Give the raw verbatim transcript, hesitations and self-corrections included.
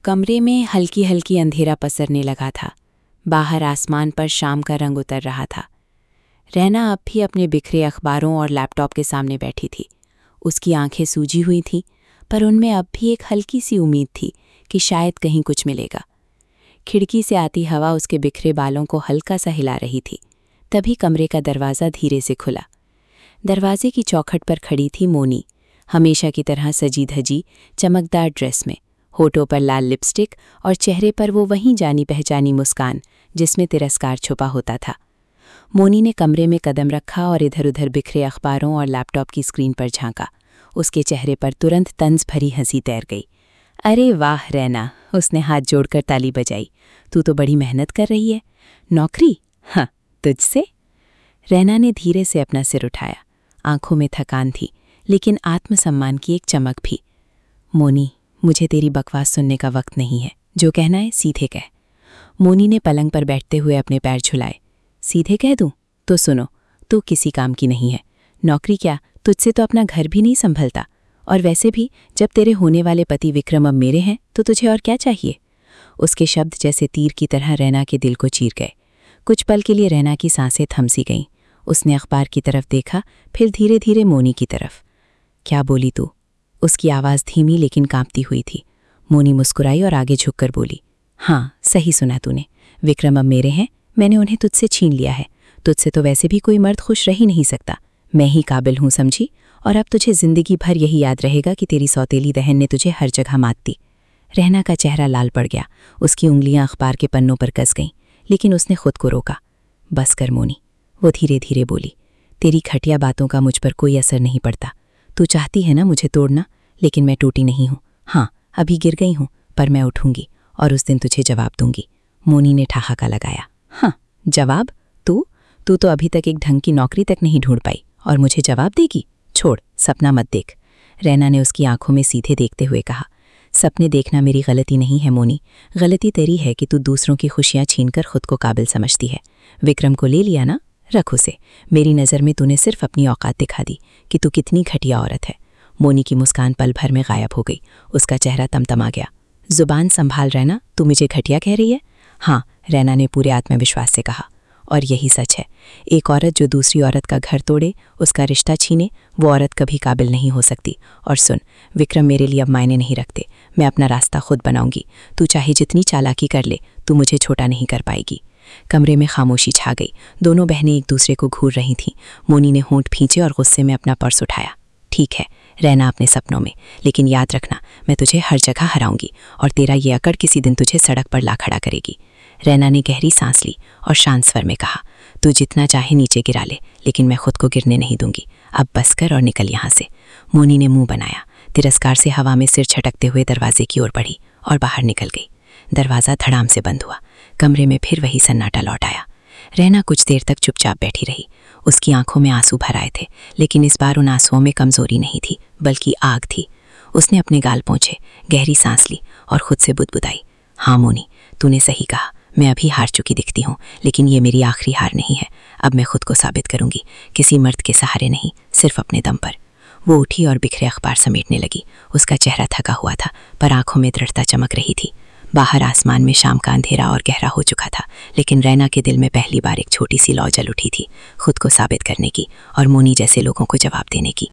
कमरे में हल्की हल्की अंधेरा पसरने लगा था। बाहर आसमान पर शाम का रंग उतर रहा था। रैना अब भी अपने बिखरे अखबारों और लैपटॉप के सामने बैठी थी। उसकी आंखें सूजी हुई थीं, पर उनमें अब भी एक हल्की सी उम्मीद थी कि शायद कहीं कुछ मिलेगा। खिड़की से आती हवा उसके बिखरे बालों को हल्का सा हिला रही थी। तभी कमरे का दरवाज़ा धीरे से खुला। दरवाजे की चौखट पर खड़ी थी मोनी, हमेशा की तरह सजी धजी चमकदार ड्रेस में, होठों पर लाल लिपस्टिक और चेहरे पर वो वहीं जानी पहचानी मुस्कान जिसमें तिरस्कार छुपा होता था। मोनी ने कमरे में कदम रखा और इधर उधर बिखरे अखबारों और लैपटॉप की स्क्रीन पर झांका। उसके चेहरे पर तुरंत तंज भरी हंसी तैर गई। अरे वाह रैना, उसने हाथ जोड़कर ताली बजाई। तू तो बड़ी मेहनत कर रही है। नौकरी? हाँ, तुझसे? रैना ने धीरे से अपना सिर उठाया। आंखों में थकान थी, लेकिन आत्मसम्मान की एक चमक भी। मोनी, मुझे तेरी बकवास सुनने का वक्त नहीं है। जो कहना है सीधे कह। मोनी ने पलंग पर बैठते हुए अपने पैर झुलाए। सीधे कह दूं? तो सुनो, तू किसी काम की नहीं है। नौकरी क्या, तुझसे तो अपना घर भी नहीं संभलता। और वैसे भी जब तेरे होने वाले पति विक्रम अब मेरे हैं तो तुझे और क्या चाहिए? उसके शब्द जैसे तीर की तरह रैना के दिल को चीर गए। कुछ पल के लिए रैना की सांसें थमसी गईं। उसने अखबार की तरफ देखा, फिर धीरे धीरे मोनी की तरफ। क्या बोली तू? उसकी आवाज़ धीमी लेकिन कांपती हुई थी। मोनी मुस्कुराई और आगे झुककर बोली, हाँ, सही सुना तूने। विक्रम अब मेरे हैं, मैंने उन्हें तुझसे छीन लिया है। तुझसे तो वैसे भी कोई मर्द खुश रह ही नहीं सकता। मैं ही काबिल हूँ, समझी? और अब तुझे जिंदगी भर यही याद रहेगा कि तेरी सौतेली बहन ने तुझे हर जगह मात दी। रहना का चेहरा लाल पड़ गया। उसकी उंगलियां अखबार के पन्नों पर कस गईं, लेकिन उसने खुद को रोका। बस कर मोनी, वो धीरे धीरे बोली। तेरी खटिया बातों का मुझ पर कोई असर नहीं पड़ता। तू चाहती है ना मुझे तोड़ना, लेकिन मैं टूटी नहीं हूँ। हाँ, अभी गिर गई हूँ, पर मैं उठूंगी और उस दिन तुझे जवाब दूंगी। मोनी ने ठहाका लगाया। हाँ, जवाब? तू तू तो अभी तक एक ढंग की नौकरी तक नहीं ढूंढ पाई और मुझे जवाब देगी? छोड़, सपना मत देख। रैना ने उसकी आंखों में सीधे देखते हुए कहा। सपने देखना मेरी गलती नहीं है मोनी। गलती तेरी है कि तू दूसरों की खुशियां छीनकर खुद को काबिल समझती है। विक्रम को ले लिया ना, रख उसे। मेरी नज़र में तूने सिर्फ अपनी औकात दिखा दी कि तू कितनी घटिया औरत है। मोनी की मुस्कान पल भर में गायब हो गई। उसका चेहरा तमतमा गया। जुबान संभाल रैना, तू मुझे घटिया कह रही है? हाँ, रैना ने पूरे आत्मविश्वास से कहा। और यही सच है। एक औरत जो दूसरी औरत का घर तोड़े, उसका रिश्ता छीने, वो औरत कभी काबिल नहीं हो सकती। और सुन, विक्रम मेरे लिए अब मायने नहीं रखते। मैं अपना रास्ता खुद बनाऊंगी। तू चाहे जितनी चालाकी कर ले, तू मुझे छोटा नहीं कर पाएगी। कमरे में खामोशी छा गई। दोनों बहनें एक दूसरे को घूर रही थीं। मोनी ने होंठ भींचे और गुस्से में अपना पर्स उठाया। ठीक है, रहना अपने सपनों में, लेकिन याद रखना, मैं तुझे हर जगह हराऊंगी और तेरा ये अकड़ किसी दिन तुझे सड़क पर ला खड़ा करेगी। रैना ने गहरी सांस ली और शांत स्वर में कहा, तू जितना चाहे नीचे गिरा ले, लेकिन मैं खुद को गिरने नहीं दूंगी। अब बस कर और निकल यहाँ से। मोनी ने मुंह बनाया। तिरस्कार से हवा में सिर छटकते हुए दरवाजे की ओर बढ़ी और बाहर निकल गई। दरवाज़ा धड़ाम से बंद हुआ। कमरे में फिर वही सन्नाटा लौट आया। रैना कुछ देर तक चुपचाप बैठी रही। उसकी आंखों में आंसू भर आए थे, लेकिन इस बार उन आंसुओं में कमजोरी नहीं थी, बल्कि आग थी। उसने अपने गाल पोंछे, गहरी सांस ली और खुद से बुदबुदाई, हाँ मोनी, तूने सही कहा। मैं अभी हार चुकी दिखती हूँ, लेकिन ये मेरी आखिरी हार नहीं है। अब मैं खुद को साबित करूंगी, किसी मर्द के सहारे नहीं, सिर्फ अपने दम पर। वो उठी और बिखरे अखबार समेटने लगी। उसका चेहरा थका हुआ था, पर आंखों में दृढ़ता चमक रही थी। बाहर आसमान में शाम का अंधेरा और गहरा हो चुका था, लेकिन रैना के दिल में पहली बार एक छोटी सी लौ जल उठी थी, खुद को साबित करने की और मोनी जैसे लोगों को जवाब देने की।